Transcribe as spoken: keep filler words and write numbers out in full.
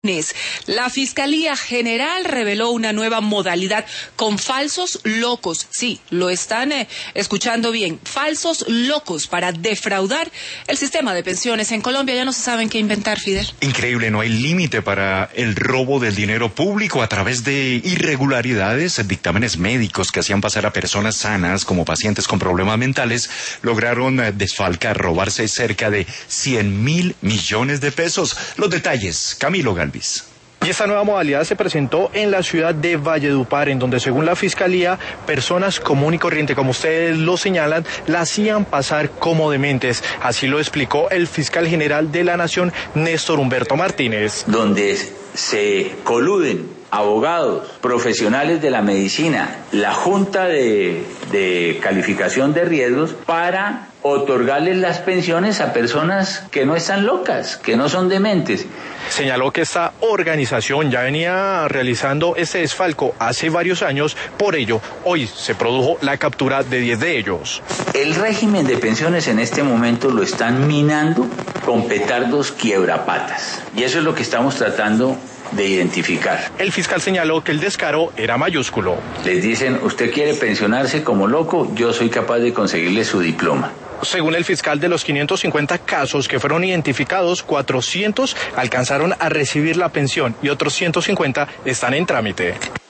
La Fiscalía General reveló una nueva modalidad con falsos locos. Sí, lo están eh, escuchando bien. Falsos locos para defraudar el sistema de pensiones en Colombia. Ya no se saben qué inventar, Fidel. Increíble, no hay límite para el robo del dinero público a través de irregularidades. Dictámenes médicos que hacían pasar a personas sanas como pacientes con problemas mentales lograron eh, desfalcar, robarse cerca de cien mil millones de pesos. Los detalles, Camilo Galvis. Y esta nueva modalidad se presentó en la ciudad de Valledupar, en donde según la Fiscalía, personas común y corriente, como ustedes lo señalan, la hacían pasar como dementes. Así lo explicó el fiscal general de la Nación, Néstor Humberto Martínez. Donde se coluden abogados, profesionales de la medicina, la Junta de, de Calificación de Riesgos para otorgarles las pensiones a personas que no están locas, que no son dementes. Señaló que esta organización ya venía realizando este desfalco hace varios años, por ello, hoy se produjo la captura de diez de ellos. El régimen de pensiones en este momento lo están minando con petardos quiebrapatas, y eso es lo que estamos tratando de identificar. El fiscal señaló que el descaro era mayúsculo. Les dicen, usted quiere pensionarse como loco, yo soy capaz de conseguirle su diploma. Según el fiscal, de los quinientos cincuenta casos que fueron identificados, cuatrocientos alcanzaron a recibir la pensión y otros ciento cincuenta están en trámite.